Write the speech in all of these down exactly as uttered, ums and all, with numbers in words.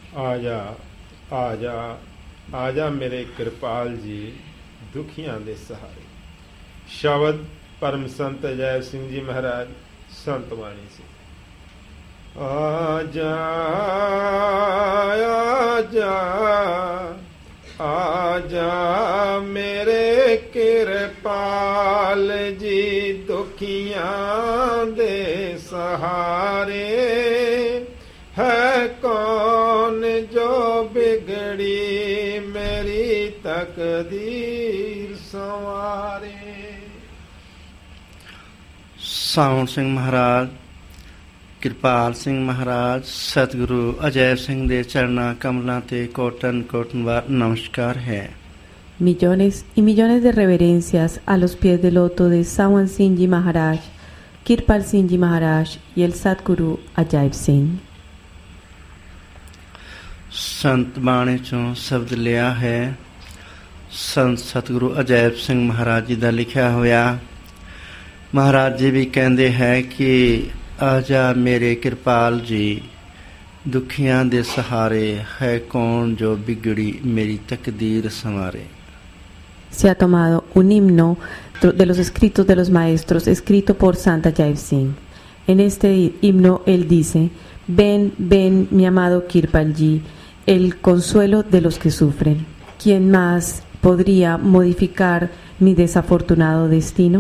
ਆ ਜਾ ਆ ਜਾ ਆ ਜਾ ਮੇਰੇ ਕਿਰਪਾਲ ਜੀ ਦੁਖੀਆਂ ਦੇ ਸਹਾਰੇ। ਸ਼ਬਦ ਪਰਮ ਸੰਤ ਅਜੈਬ ਸਿੰਘ ਜੀ ਮਹਾਰਾਜ ਸੰਤ ਬਾਣੀ ਸੀ। ਆ ਜਾ ਆ ਜਾ ਆ ਜਾ ਮੇਰੇ ਕਿਰਪਾਲ ਜੀ ਦੁਖੀਆਂ ਦੇ ਸਹਾਰੇ। ਹੈ ਕੌਣ ਜੋ ਬਿਗੜੀ ਮੇਰੀ ਤਕਦੀਰ ਸੰਵਾਰੇ। ਸਾਵਣ ਸਿੰਘ ਮਹਾਰਾਜ, ਕਿਰਪਾਲ ਸਿੰਘ ਮਹਾਰਾਜ, ਸਤਿਗੁਰੂ ਅਜੈਬ ਸਿੰਘ ਦੇ ਚਰਨਾਂ ਕਮਲਾਂ ਤੇ ਕੋਟਨ ਕੋਟਨ ਵਾਰ ਨਮਸਕਾਰ ਹੈ। Millones y millones de reverencias a los pies del loto de Sawan Singh Ji Maharaj, Kirpal Singh Ji Maharaj y el Satguru Ajaib Singh। ਸੰਤ ਬਾਣੀ ਚੋਂ ਸ਼ਬਦ ਲਿਆ ਹੈ ਸੰਤ ਸਤਿਗੁਰੂ ਅਜੈਬ ਸਿੰਘ ਮਹਾਰਾਜ ਜੀ ਦਾ ਲਿਖਿਆ ਹੋਇਆ। ਮਹਾਰਾਜ ਜੀ ਵੀ ਕਹਿੰਦੇ ਹੈ ਕਿ ਆਜਾ ਮੇਰੇ ਕਿਰਪਾਲ ਜੀ ਦੁਖੀਆਂ ਦੇ ਸਹਾਰੇ। ਹੈ ਕੌਣ ਜੋ ਬਿਗੜੀ ਮੇਰੀ ਤਕਦੀਰ ਸੰਵਾਰੇ। Se ha tomado un himno de los escritos de los maestros escrito por Sant Ajaib Singh. En este himno él dice: ven, ven mi amado Kirpal Ji, el consuelo de los que sufren. ¿Quién más podría modificar mi desafortunado destino?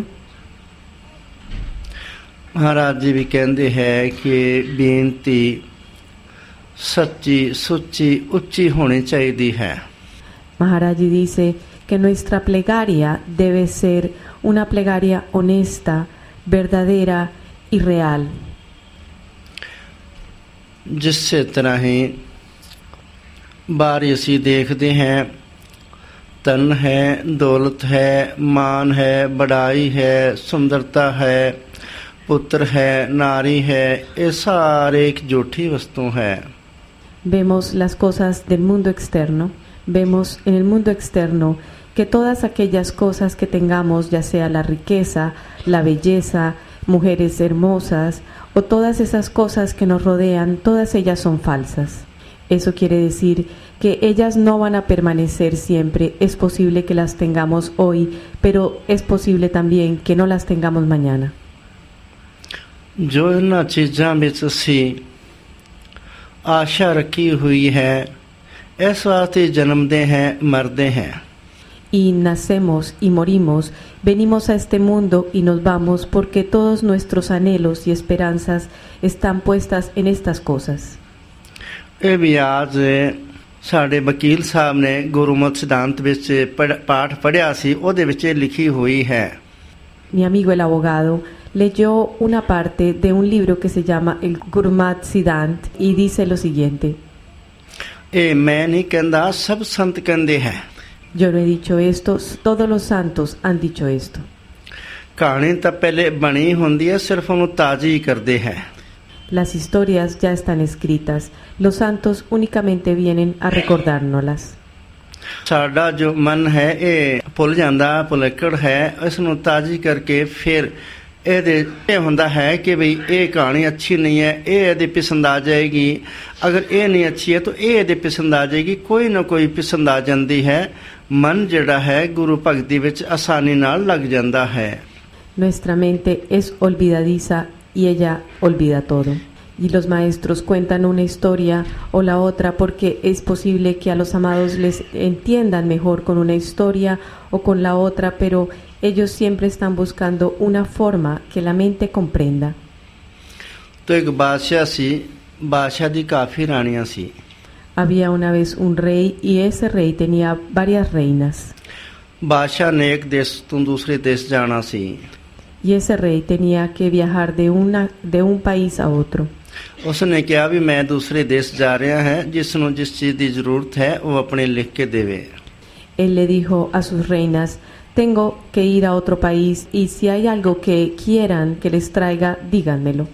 Maharaj ਜੀ ਵੀ ਕਹਿੰਦੇ ਹੈ ਕਿ ਬੇਨਤੀ ਸੱਚੀ ਸੁੱਚੀ ਉੱਚੀ ਹੋਣੀ ਚਾਹੀਦੀ ਹੈ। Maharaj Ji dice que nuestra plegaria debe ser una plegaria honesta, verdadera y real. ਜਿਸੇ ਤਰ੍ਹਾਂ ਹੀ ਬਾਹਰ ਅਸੀਂ ਦੇਖਦੇ ਹਾਂ ਧਨ ਹੈ, ਦੌਲਤ ਹੈ, ਮਾਨ ਹੈ, ਬੜਾਈ ਹੈ, ਸੁੰਦਰਤਾ ਹੈ, ਪੁੱਤਰ ਹੈ, ਨਾਰੀ ਹੈ, ਇਹ ਸਾਰੇ ਇੱਕ ਝੂਠੀ ਵਸਤੂ ਹੈ। Vemos las cosas del mundo externo, vemos en el mundo externo que todas aquellas cosas que tengamos, ya sea la riqueza, la belleza, mujeres hermosas o todas esas cosas que nos rodean, todas ellas son falsas. Eso quiere decir que ellas no van a permanecer siempre. Es posible que las tengamos hoy, pero es posible también que no las tengamos mañana. ਜੋ ਇਹਨਾਂ ਚੀਜ਼ਾਂ ਵਿੱਚ ਅਸੀਂ ਆਸ਼ਾ ਰੱਖੀ ਹੋਈ ਹੈ ਇਸ ਵਾਸਤੇ ਜਨਮਦੇ हैं मरते हैं। Y nacemos y morimos, venimos a este mundo y nos vamos porque todos nuestros anhelos y esperanzas están puestas en estas cosas. ਇਹ ਵੀ ਅੱਜ ਸਾਡੇ ਵਕੀਲ ਸਾਹਿਬ ਨੇ ਗੁਰਮਤਿ ਸਿਧਾਂਤ ਵਿੱਚ ਪਾਠ ਪੜ੍ਹਿਆ ਸੀ, ਉਹਦੇ ਵਿੱਚ ਲਿਖੀ ਹੋਈ ਹੈ। Mi amigo el abogado leyó una parte de un libro que se llama el Gurmat Siddhant y dice lo siguiente: ਇਹ ਮੈਂ ਨਹੀਂ ਕਹਿੰਦਾ, ਸਭ ਸੰਤ ਕਹਿੰਦੇ ਹੈ। Yo no he dicho esto, todos los santos han dicho esto. ਕਹਾਣੀ ਤਾਂ ਪਹਿਲੇ ਬਣੀ ਹੁੰਦੀ ਹੈ, ਸਿਰਫ ਉਹਨੂੰ ਤਾਜ਼ੀ ਕਰਦੇ ਹੈ। Las historias ya están escritas, los santos únicamente vienen a recordárnoslas. ਸਾਡਾ ਜੋ ਮਨ ਹੈ ਇਹ ਭੁੱਲ ਜਾਂਦਾ, ਭੁਲੱਕੜ ਹੈ, ਇਸ ਨੂੰ ਤਾਜ਼ੀ ਕਰਕੇ ਫਿਰ ਇਹਦੇ ਇਹ ਹੁੰਦਾ ਹੈ ਕਿ ਬਈ ਇਹ ਕਹਾਣੀ ਅੱਛੀ ਨਹੀਂ ਹੈ, ਇਹ ਇਹਦੇ ਪਸੰਦ ਆ ਜਾਏਗੀ। ਅਗਰ ਇਹ ਨਹੀਂ ਅੱਛੀ ਹੈ ਤਾਂ ਇਹ ਇਹਦੇ ਪਸੰਦ ਆ ਜਾਏਗੀ, ਕੋਈ ਨਾ ਕੋਈ ਪਸੰਦ ਆ ਜਾਂਦੀ ਹੈ। ਮਨ ਜਿਹੜਾ ਹੈ ਗੁਰੂ ਭਗਤੀ ਵਿੱਚ ਆਸਾਨੀ ਨਾਲ ਲੱਗ ਜਾਂਦਾ ਹੈ। Nuestra mente es olvidadiza y ella olvida todo. Y los maestros cuentan una historia o la otra porque es posible que a los amados les entiendan mejor con una historia o con la otra, pero ellos siempre están buscando una forma que la mente comprenda. तो एक बादशाह सी, बादशाह दी काफी रानियां सी। Había una vez un rey y ese rey tenía varias reinas. बादशाह ने एक देश तो दूसरे देश जाना सी। Y ese rey tenía que viajar de una de un país a otro. उसने कहा भी मैं दूसरे देश जा रहा है, जिसनों जिस चीज की जरूरत है वो अपने लिख के देवे। Él le dijo a sus reinas: tengo que ir a otro país y si hay algo que quieran que les traiga, díganmelo.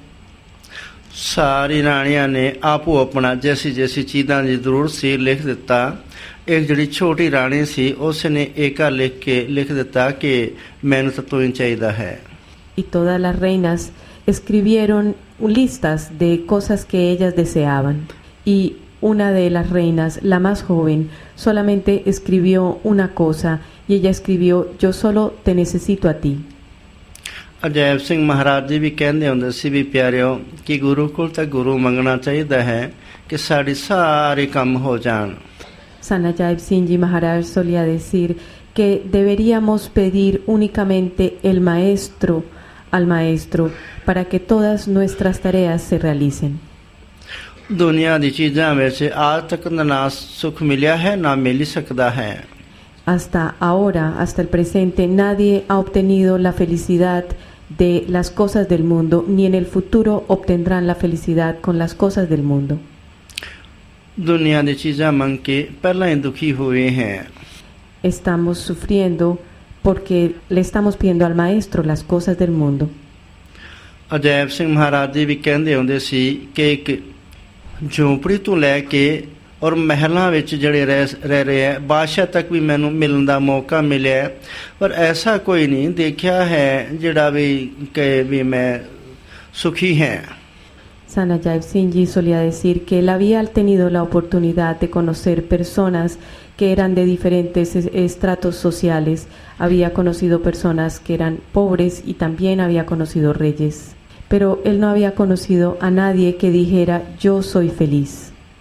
सारी रानियां ने आपो अपना जैसी जैसी चीज़ों की जरूरत सी लिख दिता। एक जड़ी छोटी रानी सी उसने एका लिख के लिख दिता कि मैनू तो तू ही चाहिए है। Y todas las reinas escribieron listas de cosas que ellas deseaban y una de las reinas, la más joven, solamente escribió una cosa, y ella escribió: yo solo te necesito a ti. Ajaib ਸਿੰਘ ਮਹਾਰਾਜ ਜੀ ਵੀ ਕਹਿੰਦੇ ਹੁੰਦੇ ਸੀ ਵੀ ਪਿਆਰਿਓ ਕਿ ਗੁਰੂ ਕੋਲ ਤਾਂ ਗੁਰੂ ਮੰਗਣਾ ਚਾਹੀਦਾ ਹੈ ਕਿ ਸਾਡੇ ਸਾਰੇ ਕੰਮ ਹੋ ਜਾਣ। San Ajayab Singh Ji Maharaj solía decir que deberíamos pedir únicamente el maestro al maestro para que todas nuestras tareas se realicen. ਦੁਨੀਆ ਦੀ ਚੀਜ਼ਾਂ ਵਿੱਚ ਆਜ ਤੱਕ ਨਾ ਸੁਖ ਮਿਲਿਆ ਹੈ ਨਾ ਮਿਲ ਹੀ ਸਕਦਾ ਹੈ। Hasta ahora, hasta el presente, nadie ha obtenido la felicidad de las cosas del mundo, ni en el futuro obtendrán la felicidad con las cosas del mundo. ਦੁਨੀਆ ਦੀ ਚੀਜ਼ਾਂ ਮੰਗ ਕੇ ਪਹਿਲਾਂ ਹੀ ਦੁਖੀ ਹੋਏ ਹੈ। Estamos sufriendo porque le estamos pidiendo al maestro las cosas del mundo. Ajaib ਸਿੰਘ ਮਹਾਰਾਜ ਜੀ ਵੀ ਕਹਿੰਦੇ ਹੁੰਦੇ ਸੀ ਕਿ ਇੱਕ ਝੋਂਪੜੀ ਤੋਂ ਲੈ ਕੇ ਔਰ ਮਹਿਲਾਂ ਵਿੱਚ ਜਿਹੜੇ ਰਹਿ ਰਹਿ ਰਹੇ ਹੈ ਬਾਦਸ਼ਾਹ ਤੱਕ ਵੀ ਮੈਨੂੰ ਮਿਲਣ ਦਾ ਮੌਕਾ ਮਿਲਿਆ, ਪਰ ਐਸਾ ਕੋਈ ਨਹੀਂ ਦੇਖਿਆ ਹੈ ਜਿਹੜਾ ਵੀ ਕਹੇ ਵੀ ਮੈਂ ਸੁਖੀ ਹੈ। San Ajayab Singh Ji solía decir que él había tenido la oportunidad de conocer personas que eran de diferentes estratos sociales, había conocido personas que eran pobres y también había conocido reyes, pero él no había conocido a nadie que dijera: yo soy feliz.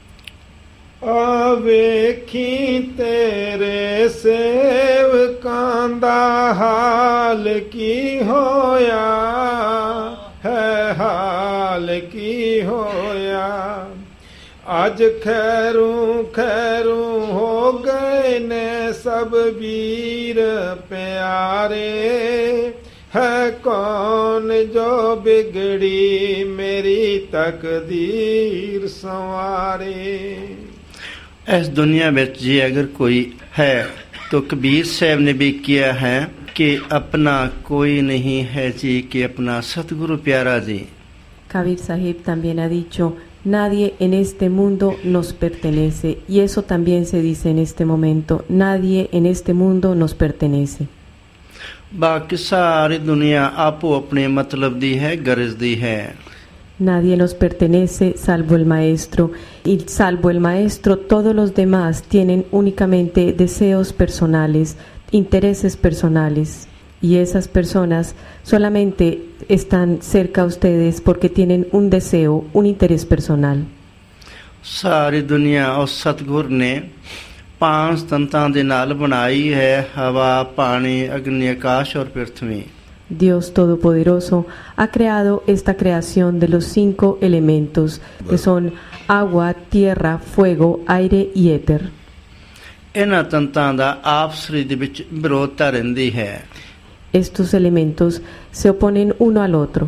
ਵੇਖੀ ਤੇਰੇ ਸੇਵਕਾਂ ਦਾ ਹਾਲ ਕੀ ਹੋਇਆ ਹੈ, ਹਾਲ ਕੀ ਹੋਇਆ। ਅੱਜ ਖੈਰੂ ਖੈਰੂ ਹੋ ਗਏ ਨੇ ਸਭ ਵੀਰ ਪਿਆਰੇ, ਹੈ ਕੌਣ ਜੋ ਬਿਗੜੀ ਮੇਰੀ ਤਕਦੀਰ ਸੰਵਾਰੇ। इस दुनिया में जी अगर कोई है तो कबीर साहब ने भी किया है कि अपना कोई नहीं है जी कि अपना सतगुरु प्यारा जी। Kabir Sahib también ha dicho: nadie en este mundo nos pertenece, y eso también se dice en este momento: nadie en este mundo nos pertenece. बाकी सारी दुनिया आपो अपने मतलब दी है, गरज दी है। Nadie nos pertenece salvo el maestro, y salvo el maestro todos los demás tienen únicamente deseos personales, intereses personales, y esas personas solamente están cerca a ustedes porque tienen un deseo, un interés personal. सारी दुनिया और सतगुर ने पांच तंतां दे नाल बनाई है, हवा, पानी, अग्नि, आकाश और पृथ्वी। Dios Todopoderoso ha creado esta creación de los cinco elementos, que son agua, tierra, fuego, aire y éter. इन्हां तंतां दा आपसी दे विच विरोधता रहिंदी है। Estos elementos se oponen uno al otro.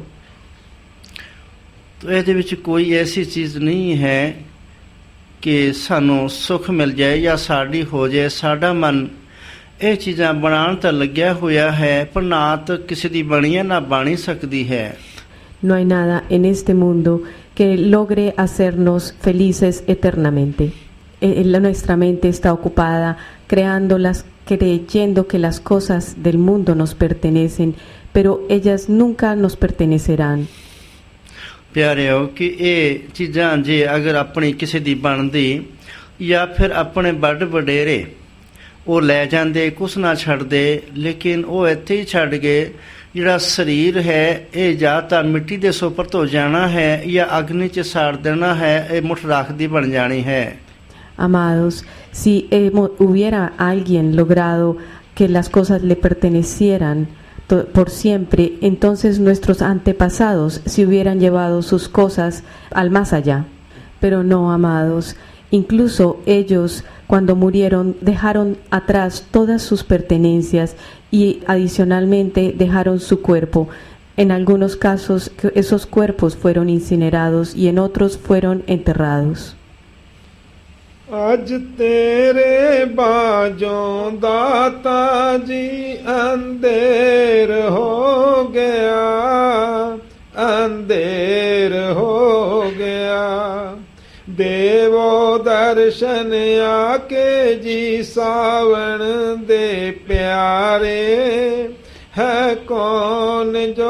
तो इहदे विच कोई ऐसी चीज़ नहीं है कि सानू सुख मिल जाए या साड़ी हो जाए। साडा मन ਇਹ ਚੀਜ਼ਾਂ ਬਣਾਉਣ ਤਾਂ ਲੱਗਿਆ ਹੋਇਆ ਹੈ, ਪਰ ਨਾ ਤਾਂ ਕਿਸੇ ਦੀ ਬਣੀ ਹੈ ਨਾ ਬਣ ਸਕਦੀ ਹੈ। No hay nada en este mundo que logre hacernos felices eternamente. Eh, nuestra mente está ocupada creándolas, creyendo que las cosas del mundo nos pertenecen, pero ellas nunca nos pertenecerán. ਪਿਆਰਿਓ ਕਿ ਇਹ ਚੀਜ਼ਾਂ ਜੇ ਅਗਰ ਆਪਣੀ ਕਿਸੇ ਦੀ ਬਣਦੀ ਜਾਂ ਫਿਰ ਆਪਣੇ ਵੱਡ ਵਡੇਰੇ ਉਹ ਲੈ ਜਾਂਦੇ, ਕੁਛ ਨਾ ਛੱਡਦੇ, ਲੇਕਿਨ ਉਹ ਇੱਥੇ ਹੀ ਛੱਡ ਗਏ। ਜਿਹੜਾ ਸਰੀਰ ਹੈ ਇਹ ਜਾਂ ਤਾਂ ਮਿੱਟੀ ਦੇ ਸੁਪਰਦ ਹੋ ਜਾਣਾ ਹੈ ਜਾਂ ਅਗਨੀ 'ਚ ਸਾੜ ਦੇਣਾ ਹੈ, ਇਹ ਮੁੱਠ ਰੱਖ ਦੀ ਬਣ ਜਾਣੀ ਹੈ। Amados, si hemos, hubiera alguien logrado que las cosas le pertenecieran to, por siempre, entonces nuestros antepasados se hubieran llevado sus cosas al más allá. Pero no, amados, incluso ellos cuando murieron dejaron atrás todas sus pertenencias y adicionalmente dejaron su cuerpo. En algunos casos esos cuerpos fueron incinerados y en otros fueron enterrados. ਅੱਜ ਤੇਰੇ ਬਾਝੋਂ ਦਾਤਾ ਜੀ ਅੰਧੇਰ ਹੋ ਗਿਆ, ਅੰਧੇਰ ਹੋ ਗਿਆ। ਦੇਵੋ ਦਰਸ਼ਨ ਆਕੇ ਜੀ ਸਾਵਣ ਦੇ ਪਿਆਰੇ, ਹੈ ਕੌਣ ਜੋ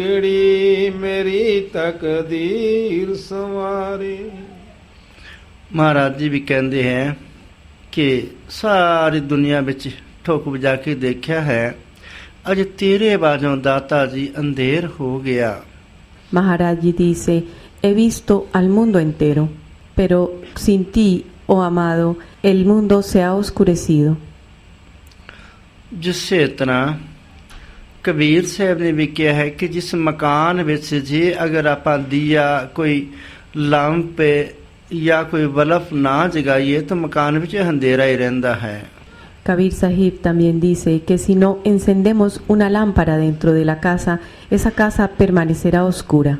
ਬਿਗੜੀ ਮੇਰੀ ਤਕਦੀਰ ਸੰਵਾਰੇ। ਮਹਾਰਾਜ ਜੀ ਵੀ ਕਹਿੰਦੇ ਹੈ ਕਿ ਸਾਰੀ ਦੁਨੀਆ ਵਿੱਚ ਠੋਕ ਵਜਾ ਕੇ ਦੇਖਿਆ ਹੈ, ਅੱਜ ਤੇਰੇ ਬਾਝੋਂ ਦਾਤਾ ਜੀ ਅੰਧੇਰ ਹੋ ਗਿਆ। Maharaj Ji dice, he visto al mundo entero, pero sin ti, oh amado, el mundo se ha oscurecido। ਜਿਸੇ ਤਰ੍ਹਾਂ ਕਬੀਰ ਸਾਹਿਬ ਨੇ ਵੀ ਕਿਹਾ ਹੈ ਕਿ ਜਿਸ ਮਕਾਨ ਵਿੱਚ ਜੇ ਅਗਰ ਆਪਾਂ ਦੀਆ ਕੋਈ ਲੰਪ ਜਾਂ ਕੋਈ ਬਲਬ ਨਾ ਜਗਾਈਏ ਤਾਂ ਮਕਾਨ ਵਿੱਚ ਅੰਧੇਰਾ ਹੀ ਰਹਿੰਦਾ ਹੈ। Kabir Sahib también dice que si no encendemos una lámpara dentro de la casa, esa casa permanecerá oscura।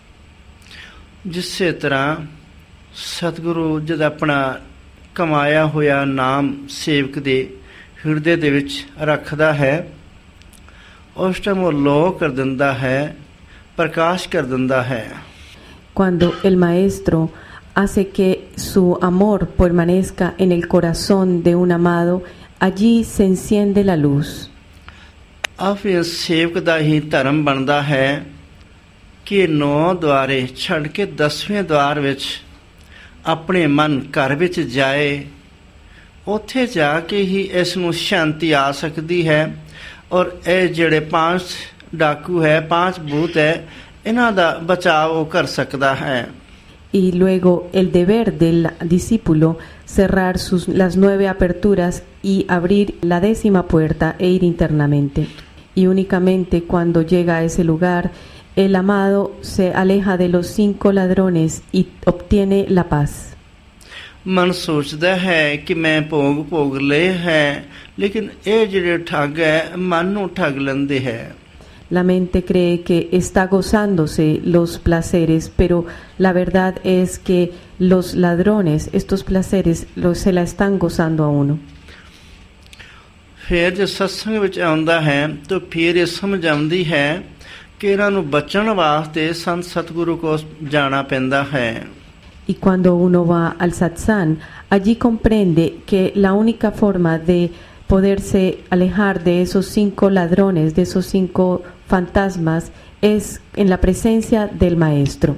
ਜਿਸੇ ਤਰ੍ਹਾਂ ਸਤਿਗੁਰੂ ਜਦ ਆਪਣਾ ਕਮਾਇਆ ਹੋਇਆ ਨਾਮ ਸੇਵਕ ਦੇ ਹਿਰਦੇ ਦੇ ਵਿੱਚ ਰੱਖਦਾ ਹੈ, ਉਸ ਟਾਈਮ ਉਹ ਲੋ ਕਰ ਦਿੰਦਾ ਹੈ, ਪ੍ਰਕਾਸ਼ ਕਰ ਦਿੰਦਾ ਹੈ। Cuando el maestro hace que su amor permanezca en el corazón de un amado, allí se enciende la luz। ਆ ਫਿਰ ਸੇਵਕ ਦਾ ਹੀ ਧਰਮ ਬਣਦਾ ਹੈ ਕਿ ਨੌ ਦੁਆਰੇ ਛੱਡ ਕੇ ਦਸਵੇਂ ਦੁਆਰ ਵਿੱਚ ਆਪਣੇ ਮਨ ਘਰ ਵਿੱਚ ਜਾਏ, ਉੱਥੇ ਜਾ ਕੇ ਹੀ ਇਸ ਨੂੰ ਸ਼ਾਂਤੀ ਆ ਸਕਦੀ ਹੈ। ਔਰ ਇਹ ਜਿਹੜੇ ਪੰਜ ਡਾਕੂ ਹੈ, ਪੰਜ ਭੂਤ ਹੈ, ਇਹਨਾਂ ਦਾ ਬਚਾਅ ਉਹ ਕਰ ਸਕਦਾ ਹੈ। Y luego el deber del discípulo cerrar sus, las nueve aperturas y abrir la décima puerta e ir internamente. Y únicamente cuando llega a ese lugar, el amado se aleja de los cinco ladrones y obtiene la paz। ਮਨ ਸੋਚਦਾ ਹੈ ਕਿ ਮੈਂ ਭੋਗ ਭੋਗ ਲਏ ਹੈ, ਲੇਕਿਨ ਇਹ ਜਿਹੜੇ ਠੱਗ ਹੈ ਮਨ ਨੂੰ ਠੱਗ ਲੈਂਦੇ ਹੈ। La mente cree que está gozándose los placeres, pero la verdad es que los ladrones, estos placeres, los, se la están gozando a uno। ਫਿਰ ਜੇ ਸਤਸੰਗ ਵਿੱਚ ਆਉਂਦਾ ਹੈ ਤਾਂ ਫਿਰ ਇਹ ਸਮਝ ਆਉਂਦੀ ਹੈ ਕਿ ਇਹਨਾਂ ਨੂੰ ਬਚਣ ਵਾਸਤੇ ਸੰਤ ਸਤਿਗੁਰੂ ਕੋਲ ਜਾਣਾ ਪੈਂਦਾ ਹੈ। Y cuando uno va al satsang, allí comprende que la única forma de poderse alejar de esos cinco ladrones, de esos cinco fantasmas, es en la presencia del maestro।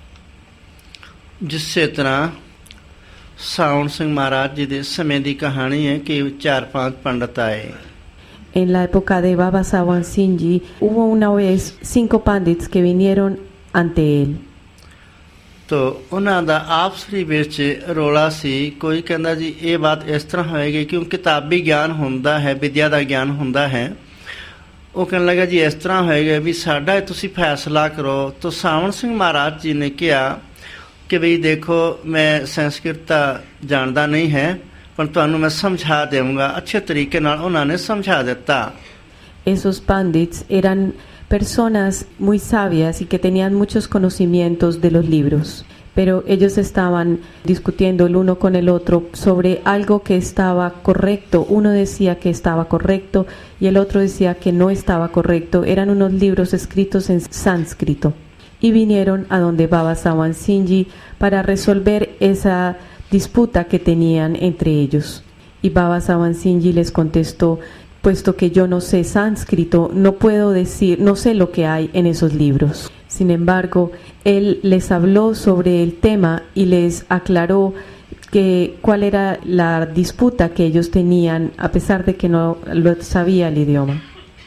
ਜਿਸੇ ਤਰ੍ਹਾਂ ਸਾਵਣ ਸਿੰਘ ਮਹਾਰਾਜ ਜੀ ਦੇ ਸਮੇਂ ਦੀ ਕਹਾਣੀ ਹੈ ਕਿ ਚਾਰ ਪੰਜ ਪੰਡਤ ਆਏ। En la época de Baba Sawan Singh Ji, hubo una vez cinco pandits que vinieron ante él। ਤੋ ਉਹਨਾਂ ਦਾ ਆਪਸਰੀ ਵਿੱਚ ਰੌਲਾ ਸੀ। ਕੋਈ ਕਹਿੰਦਾ ਜੀ ਇਹ ਬਾਤ ਇਸ ਤਰ੍ਹਾਂ ਹੋਏਗੀ ਕਿਉਂਕਿ ਕਿਤਾਬੀ ਗਿਆਨ ਹੁੰਦਾ ਹੈ, ਵਿਦਿਆ ਦਾ ਗਿਆਨ ਹੁੰਦਾ ਹੈ। ਉਹ ਕਹਿਣ ਲੱਗਾ ਜੀ ਇਸ ਤਰ੍ਹਾਂ ਹੋਏਗਾ ਵੀ ਸਾਡਾ ਤੁਸੀਂ ਫੈਸਲਾ ਕਰੋ। ਤੋ ਸਾਵਣ ਸਿੰਘ ਮਹਾਰਾਜ ਜੀ ਨੇ ਕਿਹਾ ਕਿ ਬਈ ਦੇਖੋ ਮੈਂ ਸੰਸਕ੍ਰਿਤ ਤਾਂ ਜਾਣਦਾ ਨਹੀਂ ਹੈ, ਪਰ ਤੁਹਾਨੂੰ ਮੈਂ ਸਮਝਾ ਦੇਵਾਂਗਾ। ਅੱਛੇ ਤਰੀਕੇ ਨਾਲ ਉਹਨਾਂ ਨੇ ਸਮਝਾ ਦਿੱਤਾ। Esos pandits eran personas muy sabias y que tenían muchos conocimientos de los libros, pero ellos estaban discutiendo el uno con el otro sobre algo que estaba correcto. Uno decía que estaba correcto y el otro decía que no estaba correcto. Eran unos libros escritos en sánscrito y vinieron a donde Baba Sawan Singh Ji para resolver esa disputa que tenían entre ellos. Y Baba Sawan Singh Ji les contestó: puesto que yo no sé sánscrito, no puedo decir, no sé lo que hay en esos libros. Sin embargo, él les habló sobre el tema y les aclaró que cuál era la disputa que ellos tenían, a pesar de que no lo sabía el idioma.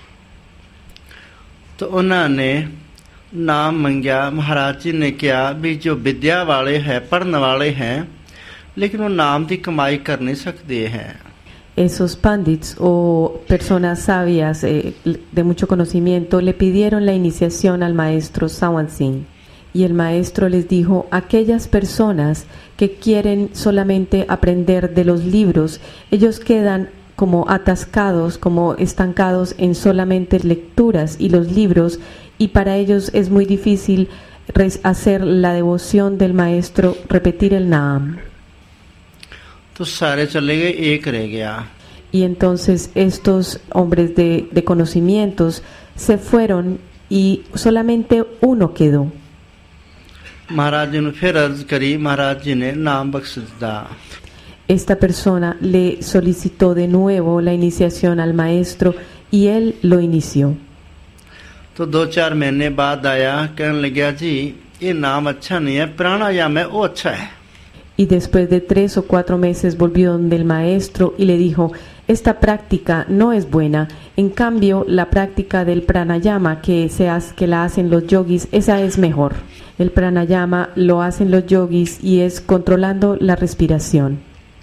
तो उन्होंने नाम मंगया। महाराज जी ने कहा भी जो विद्या वाले हैं, पढ़ने वाले हैं, लेकिन वो नाम की कमाई कर नहीं सकते हैं। Esos pandits o personas sabias eh, de mucho conocimiento le pidieron la iniciación al maestro Sawan Singh, y el maestro les dijo: aquellas personas que quieren solamente aprender de los libros, ellos quedan como atascados, como estancados en solamente lecturas y los libros, y para ellos es muy difícil hacer la devoción del maestro, repetir el Naam. तो सारे चले गए, एक रह गया। Y entonces estos hombres de, de conocimientos se fueron y solamente uno quedó। महाराज जी ने फिर अर्ज करी, महाराज जी ने नाम बख्श दिया। Esta persona le solicitó de nuevo la iniciación al maestro y él lo inició। तो दो चार महीने बाद आया, कहने लगा जी ये नाम अच्छा नहीं है, पुराना याम है वो अच्छा है। Y después de tres o cuatro meses volvió donde el maestro y le dijo, esta práctica no es buena, en cambio la práctica del pranayama que, se hace, que la hacen los yogis, esa es mejor. El pranayama lo hacen los yogis y es controlando la respiración.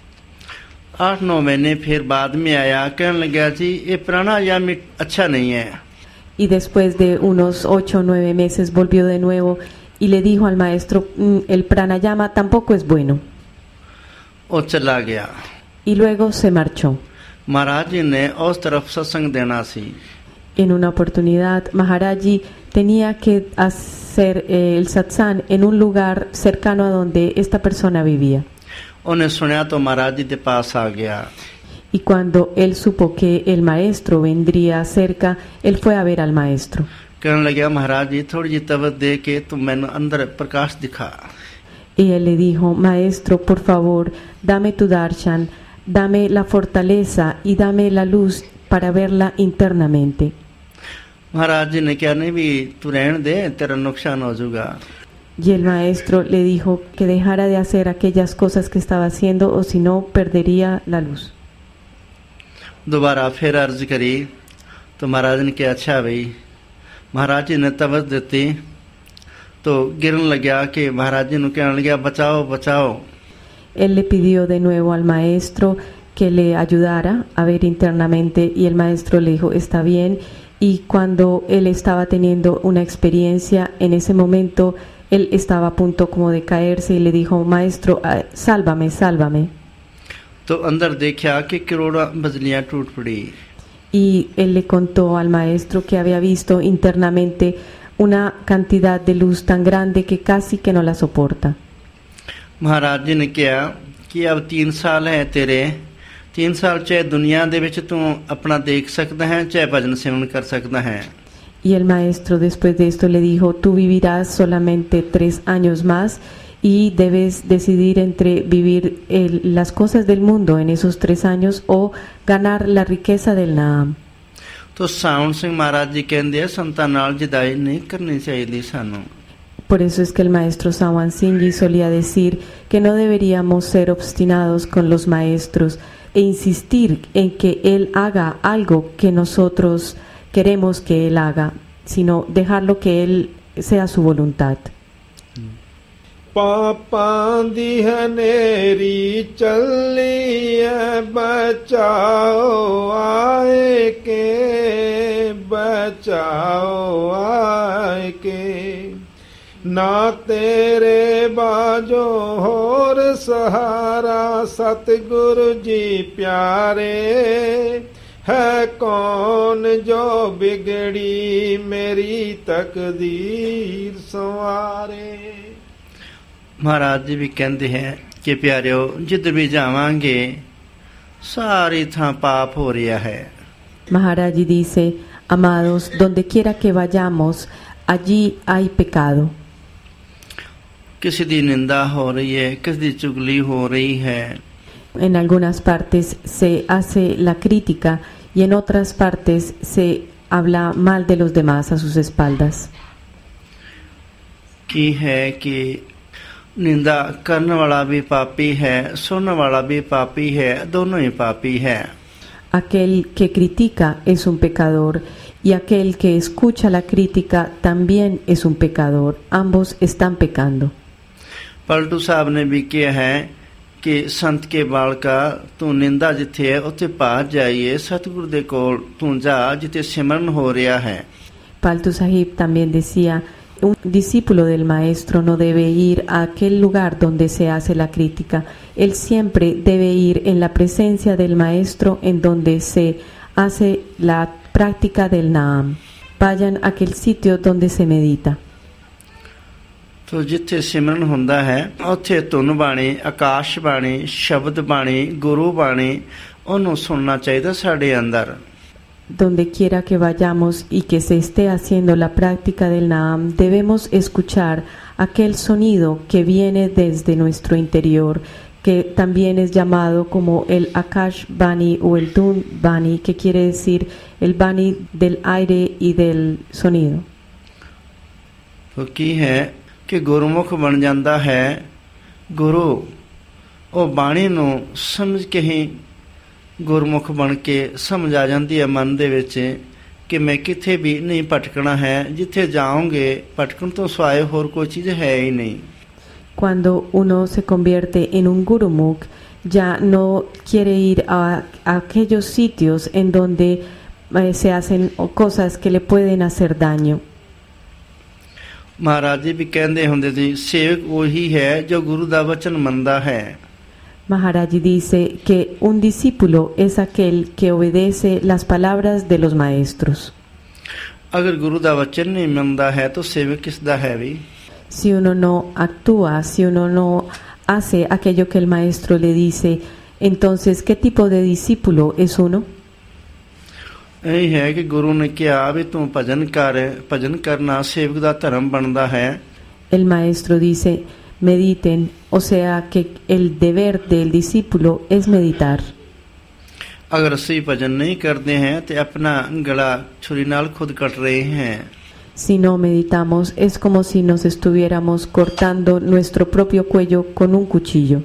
आठ नौ महीने फिर बाद में आया कहने लगा जी ये प्राणायाम अच्छा नहीं है. Y después de unos ocho o nueve meses volvió de nuevo y le dijo al maestro, el pranayama tampoco es bueno. वो चला गया. Y luego se marchó. महाराज जी ने उस तरफ सत्संग देना सी. En una oportunidad, Maharaji tenía que hacer eh, el satsang en un lugar cercano a donde esta persona vivía. उन्हें सुना तो महाराज जी के पास आ गया. Y cuando él supo que el maestro vendría cerca, él fue a ver al maestro. कहने लगा महाराज जी थोड़ी जी तवज्जो दे के तुम मैंने अंदर प्रकाश दिखा. Y él le dijo, maestro, por favor, dame tu darshan, dame la fortaleza y dame la luz para verla internamente. महाराज जी ने कहा नहीं भी तू रहने दे तेरा नुकसान हो जाएगा. Y el maestro le dijo que dejara de hacer aquellas cosas que estaba haciendo o si no perdería la luz. दोबारा फिर अर्ज करी तो महाराज ने कहा अच्छा भाई. महाराज जी ने तवज्जो दी तो गिरने लगा कि महाराज जी ने कहने लगा बचाओ बचाओ. Él le pidió de nuevo al maestro que le ayudara a ver internamente y el maestro le dijo está bien. Y cuando él estaba teniendo una experiencia, en ese momento él estaba a punto como de caerse y le dijo, maestro, sálvame, sálvame. तो अंदर देखा कि करोड़ों बिजलियां टूट पड़ी. Y él le contó al maestro que había visto internamente una cantidad de luz tan grande que casi que no la soporta. महाराज जी ने कहा कि अब तीन साल है तेरे. तीन साल चाहे दुनिया दे विच तू अपना देख सकता है चाहे भजन सिमरन कर सकता है. Y el maestro después de esto le dijo, tú vivirás solamente tres años más y debes decidir entre vivir el, las cosas del mundo en esos tres años o ganar la riqueza del Naam. तो सावन सिंह महाराज जी कहते हैं संतां नाल जुदाई नहीं करनी चाहिए सानू. Por eso es que el maestro Sawan Singh solía decir que no deberíamos ser obstinados con los maestros e insistir en que él haga algo que nosotros queremos que él haga, sino dejarlo que él sea su voluntad. पापां दी हनेरी चली है बचाओ आए के बचाओ आए के ना तेरे बाजो होर सहारा सतगुरु जी प्यारे है कौन जो बिगड़ी मेरी तकदीर संवारे. महाराज जी भी कहते हैं कि प्यारियो जिधर भी जावांगे सारी थां पाप हो रहा है. Maharaj dice, amados, donde quiera que vayamos, allí hay pecado. किसी दी निंदा हो रही है, किसी दी चुगली हो रही है. En algunas partes se hace la crítica y en otras partes se habla mal de los demás a sus espaldas. की है कि निंदा करने वाला भी पापी है, सुनने वाला भी पापी है, दोनों ही पापी है. Aquel que critica es un pecador y aquel que escucha la crítica también es un pecador. Ambos están pecando. Paltu साहब ने भी किया है कि संत के बाल का तू निंदा जिथे है उथे पास जाइए सतगुरु दे कोल तू जा जिथे सिमरन हो रहा है. Paltu Sahib también decía, un discípulo del maestro no debe ir a aquel lugar donde se hace la crítica. Él siempre debe ir en la presencia del maestro en donde se hace la práctica del Naam. Vayan a aquel sitio donde se medita. तो जिथे सिमरन हुंदा है उथे धुन बाणी आकाश बाणी शब्द बाणी गुरु बाणी ओनू सुनना चाहिए साडे अंदर. Donde quiera que vayamos y que se esté haciendo la práctica del Naam, debemos escuchar aquel sonido que viene desde nuestro interior, que también es llamado como el Akash Bani o el Dun Bani, que quiere decir el Bani del aire y del sonido. तो की है कि गुरुमुख बन जाता है गुरु ਉਹ ਬਾਣੀ ਨੂੰ ਸਮਝ ਕੇ ਹੀ ਗੁਰਮੁਖ ਬਣ ਕੇ ਸਮਝ ਆ ਜਾਂਦੀ ਹੈ ਮਨ ਦੇ ਵਿੱਚ ਕਿ ਮੈਂ ਕਿੱਥੇ ਵੀ ਨਹੀਂ ਭਟਕਣਾ ਹੈ, ਜਿੱਥੇ ਜਾਓਗੇ ਭਟਕਣ ਤੋਂ ਸਿਵਾਏ ਹੋਰ ਕੋਈ ਚੀਜ਼ ਹੈ ਹੀ ਨਹੀਂ। Cuando uno se convierte en un gurumukh, ya no quiere ir a, a aquellos sitios en donde eh, se hacen cosas que le pueden hacer daño. Maharaj ਜੀ ਵੀ ਕਹਿੰਦੇ ਹੁੰਦੇ ਸੀ ਸੇਵਕ ਉਹੀ ਹੈ ਜੋ ਗੁਰੂ ਦਾ ਵਚਨ ਮੰਨਦਾ ਹੈ। Maharaj dice que un discípulo es aquel que obedece las palabras de los maestros. ਅਗਰ ਗੁਰੂ ਦਾ ਵਚਨ ਨਹੀਂ ਮੰਨਦਾ ਹੈ ਤਾਂ ਸੇਵਕ ਕਿਸ ਦਾ ਹੈ ਵੀ? Si uno no actúa, si uno no hace aquello que el maestro le dice, entonces ¿qué tipo de discípulo es uno? ਇਹ ਹੈ ਕਿ ਗੁਰੂ ਨੇ ਕਿਹਾ ਵੀ ਤੂੰ ਭਜਨ ਕਰ, ਭਜਨ ਕਰਨਾ ਸੇਵਕ ਦਾ ਧਰਮ ਬਣਦਾ ਹੈ। El maestro dice, mediten, o sea que el deber del discípulo es meditar. ਅਗਰ ਅਸੀਂ ਭਜਨ ਨਹੀਂ ਕਰਦੇ हैं तो अपना गला छुरी नाल खुद कट रहे हैं। Si no meditamos, es como si nos estuviéramos cortando nuestro propio cuello con un cuchillo.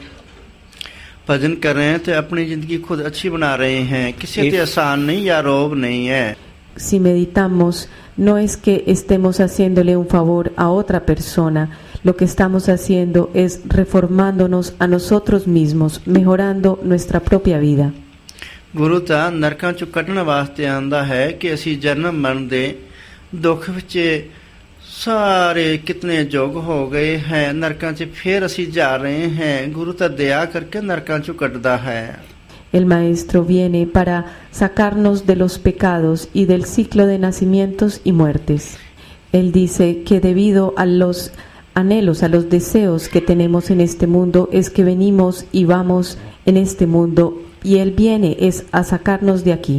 भजन कर रहे हैं तो अपनी जिंदगी खुद अच्छी बना रहे हैं, किसी से आसान नहीं या रोब नहीं है। Si meditamos, no es que estemos haciéndole un favor a otra persona, lo que estamos haciendo es reformándonos a nosotros mismos, mejorando nuestra propia vida. ਗੁਰੂ ਤਾਂ ਨਰਕਾਂ ਚੋਂ ਕੱਢਣ ਵਾਸਤੇ ਆਂਦਾ ਹੈ ਕਿ ਅਸੀਂ ਜਨਮ ਮਰਨ ਦੇ ਦੁੱਖ ਵਿੱਚ ਸਾਰੇ ਕਿਤਨੇ ਜੋਗ ਹੋ ਗਏ ਹੈ, ਨਰਕਾਂ 'ਚ ਫਿਰ ਅਸੀਂ ਜਾ ਰਹੇ हैं। ਗੁਰੂ ਤਾਂ ਦਇਆ ਕਰਕੇ ਨਰਕਾਂ ਚੋਂ ਕੱਢਦਾ ਹੈ। El maestro viene para sacarnos de los pecados y del ciclo de nacimientos y muertes. Él dice que debido a los anhelos, a los deseos que tenemos en este mundo, es que venimos y vamos en este mundo, y Él viene es a sacarnos de aquí.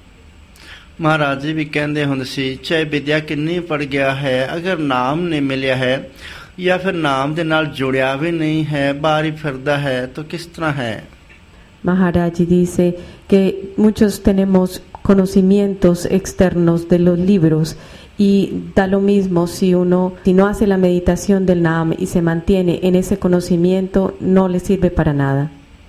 Maharaj ਜੀ ਵੀ ਕਹਿੰਦੇ ਹੁੰਦੇ ਸੀ ਚਾਹੇ ਵਿਦਿਆ ਕਿੰਨੀ ਪੜ ਗਿਆ ਹੈ, ਅਗਰ ਨਾਮ ਨਹੀਂ ਮਿਲਿਆ ਹੈ ਜਾਂ ਫਿਰ ਨਾਮ ਦੇ ਨਾਲ ਜੁੜਿਆ ਵੀ ਨਹੀਂ ਹੈ, ਬਾਹਰ ਹੀ ਫਿਰਦਾ ਹੈ ਤਾਂ ਕਿਸ ਤਰ੍ਹਾਂ ਹੈ? Maharaj dice que muchos tenemos conocimientos externos de los libros y da lo mismo si uno si no hace la meditación del Naam y se mantiene en ese conocimiento, no le sirve para nada.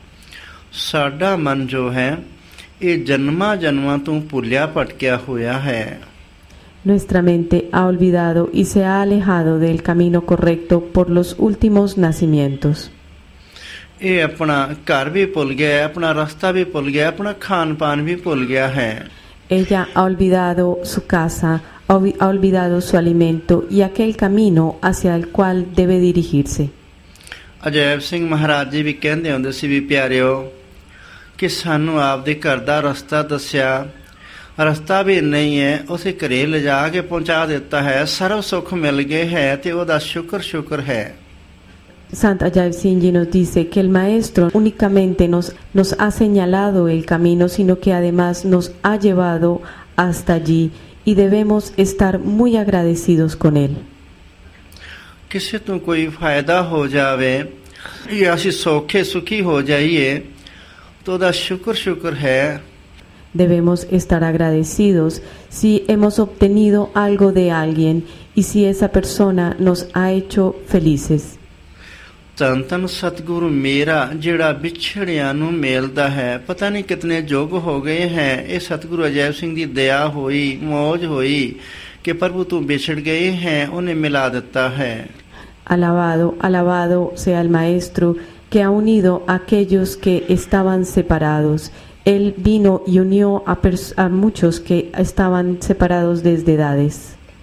ਸਾਡਾ ਮਨ ਜੋ ਹੈ ਇਹ ਜਨਮਾਂ ਜਨਮਾਂ ਤੋਂ ਭੁੱਲਿਆ ਭਟਕਿਆ ਹੋਇਆ ਹੈ। Nuestra mente ha olvidado y se ha alejado del camino correcto por los últimos nacimientos. ਇਹ ਆਪਣਾ ਘਰ ਵੀ ਭੁੱਲ ਗਿਆ, ਆਪਣਾ ਰਸਤਾ ਵੀ ਭੁੱਲ ਗਿਆ, ਆਪਣਾ ਖਾਣ ਪਾਨ ਵੀ ਭੁੱਲ ਗਿਆ ਹੈ। Ella ha olvidado su casa, ha olvidado su alimento y aquel camino hacia el cual debe dirigirse. Ajaib ਸਿੰਘ ਮਹਾਰਾਜ ਜੀ ਵੀ ਕਹਿੰਦੇ ਹੁੰਦੇ ਸੀ ਵੀ ਪਿਆਰਿਓ ਕਿ ਸਾਨੂੰ ਆਪਦੇ ਘਰ ਦਾ ਰਸਤਾ ਦੱਸਿਆ, ਰਸਤਾ ਵੀ ਨਹੀਂ ਹੈ, ਉਸੇ ਘਰੇ ਲਿਜਾ ਕੇ ਪਹੁੰਚਾ ਦਿੱਤਾ ਹੈ, ਸਰਵ ਸੁੱਖ ਮਿਲ ਗਏ ਹੈ ਤੇ ਉਹਦਾ ਸ਼ੁਕਰ ਸ਼ੁਕਰ ਹੈ। Sant Ajay Singh Ji nos dice que el maestro únicamente nos, nos ha señalado el camino, sino que además nos ha llevado hasta allí y debemos estar muy agradecidos con él. ਕਿਸੇ ਤੋਂ ਕੋਈ ਫਾਇਦਾ ਹੋ ਜਾਵੇ ਜਾਂ ਅਸੀਂ ਸੌਖੇ ਸੁਖੀ ਹੋ ਜਾਈਏ ਤਾਂ ਉਹਦਾ ਸ਼ੁਕਰ ਸ਼ੁਕਰ ਹੈ। Debemos estar agradecidos si hemos obtenido algo de alguien y si esa persona nos ha hecho felices. ਧੰਨ ਧੰਨ ਸਤਿਗੁਰੂ ਮੇਰਾ ਜਿਹੜਾ ਵਿਛੜਿਆਂ ਨੂੰ ਮੇਲਦਾ ਹੈ, ਪਤਾ ਨਹੀਂ ਕਿਤਨੇ ਯੋਗ ਹੋ ਗਏ ਹੈ। ਇਹ ਸਤਿਗੁਰੂ ਅਜੈਬ ਸਿੰਘ ਦੀ ਦਇਆ ਹੋਈ, ਮੌਜ ਹੋਈ ਕਿ ਪ੍ਰਭੂ ਤੂੰ ਵਿਛੜ ਗਏ ਹੈ, ਉਹਨੇ ਮਿਲਾ ਦਿੱਤਾ ਹੈ। Alabado, alabado sea el maestro que ha unido a aquellos que estaban separados. Él vino y unió a, a muchos que estaban separados desde edades.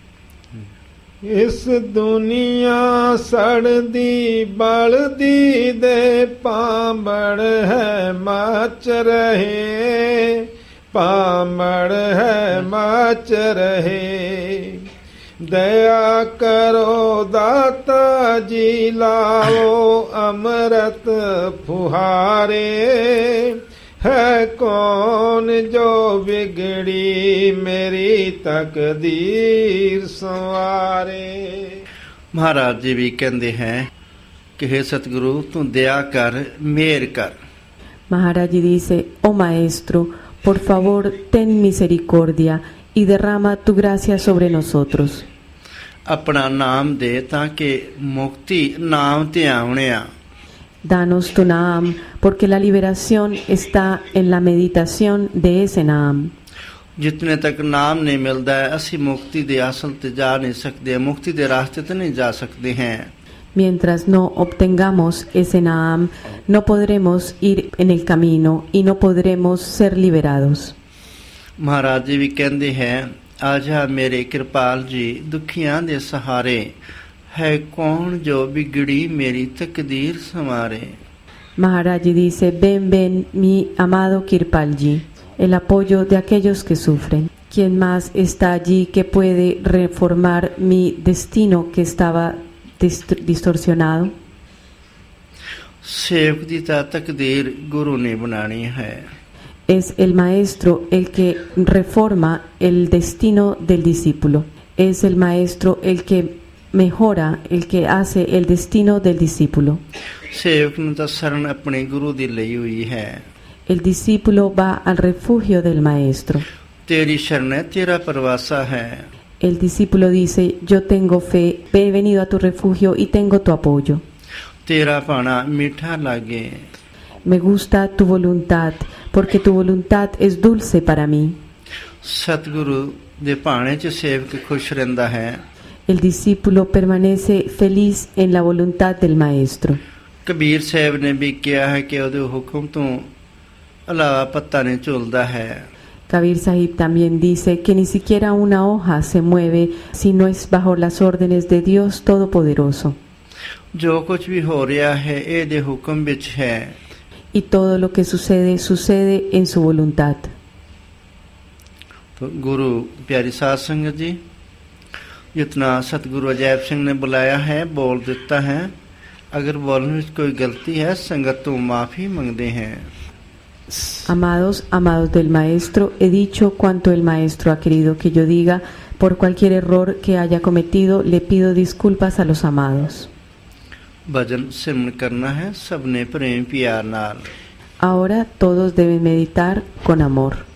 ਇਸ ਦੁਨੀਆ ਸੜਦੀ ਬਲਦੀ ਦੇ ਪਾਂਬੜ ਹੈ ਮਚ ਰਹੇ, ਪਾਂਬੜ ਹੈ ਮਚ ਰਹੇ। ਦਇਆ ਕਰੋ ਦਾਤਾ ਜੀ ਲਾਓ ਅੰਮ੍ਰਿਤ ਫੁਹਾਰੇ, है कौन जो बिगड़ी मेरी तकदीर संवारे। ਮਹਾਰਾਜ ਜੀ ਵੀ ਕਹਿੰਦੇ ਹੈ ਕਿ हे ਸਤਿਗੁਰੂ ਤੂੰ ਦਇਆ ਕਰ, ਮਿਹਰ ਕਰ। Maharaj dice, oh maestro, por favor ten misericordia y derrama tu gracia sobre nosotros. ਆਪਣਾ ਨਾਮ ਦੇ ਤਾਂ ਕਿ ਮੁਕਤੀ ਨਾਮ ਤੇ ਆਉਣਿਆ। Danos tu Naam, porque la liberación está en la meditación de ese Naam. जितने तक नाम नहीं मिलता है ਅਸੀਂ ਮੁਕਤੀ ਦੇ ਅਸਲ ਤੇ ਜਾ ਨਹੀਂ ਸਕਦੇ ਮੁਕਤੀ ਦੇ ਰਾਸਤੇ ਤੇ ਨਹੀਂ ਜਾ ਸਕਦੇ हैं Mientras no obtengamos ese Naam, no podremos ir en el camino y no podremos ser liberados. महाराज जी भी कहते हैं आजा मेरे कृपाल जी दुखियां दे सहारे है कौन जो बिगड़ी मेरी तकदीर संवारे. Maharaji dice, ven, ven, mi amado Kirpalji, el apoyo de aquellos que sufren. ¿Quién más está allí que puede reformar mi destino que estaba dist- distorsionado? सेवक दी ता तकदीर गुरु ने बनानी है. Es el maestro el que reforma el destino del discípulo. Es el maestro el que mejora, el que hace el destino del discípulo. सेवक ने तो शरण अपने गुरु दी लई हुई है. El discípulo va al refugio del maestro. तेरी शरण है तेरा परवासा है. El discípulo dice, yo tengo fe, he venido a tu refugio y tengo tu apoyo. तेरा पाना मीठा लागे. Me gusta tu voluntad, porque tu voluntad es dulce para mí. सतगुरु दे पाने च सेवक खुश रहंदा है. El discípulo permanece feliz en la voluntad del maestro. Kabir साहब ने भी किया है कि ਉਹਦੇ ਹੁਕਮ ਤੋਂ अलावा पत्ता नहीं झूलता है. Kabir Sahib también dice que ni siquiera una hoja se mueve si no es bajo las órdenes de Dios Todopoderoso. जो कुछ भी हो रहा है ਇਹਦੇ ਹੁਕਮ ਵਿੱਚ है. Y todo lo que sucede, sucede en su voluntad. तो गुरु प्यारी साध संगत जी जितना सतगुरु अजैब सिंह ने बुलाया है बोल देता है. अगर बोलने में कोई गलती है संगत तो माफी मांगते हैं. Amados, amados del maestro, he dicho cuanto el maestro ha querido que yo diga. Por cualquier error que haya cometido, le pido disculpas a los amados. भजन सिमरन करना है सबने प्रेम प्यार नाल. Ahora todos deben meditar con amor.